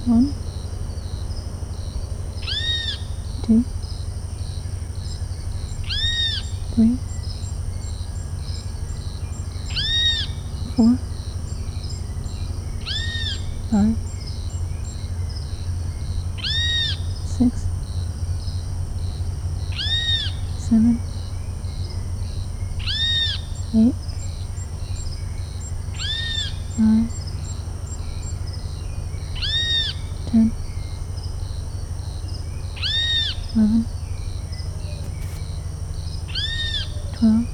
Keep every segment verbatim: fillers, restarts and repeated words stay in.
One, two, three, four, five, six, seven, eight, nine, ten, eleven, twelve,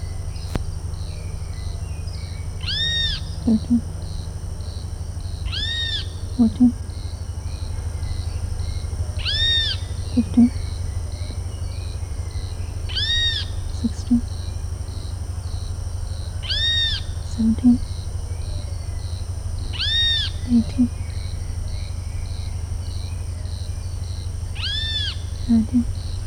thirteen, fourteen, fifteen, sixteen, seventeen, eighteen, nineteen,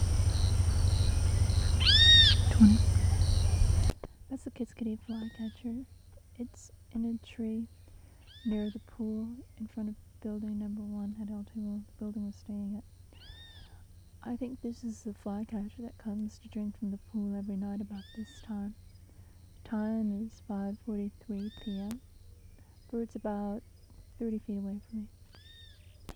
twenty. That's the Kiskadee flycatcher. It's in a tree near the pool in front of building number one at L two O, the building we're staying at. I think this is the flycatcher that comes to drink from the pool every night about this time. Time is five forty-three p m Bird's about thirty feet away from me.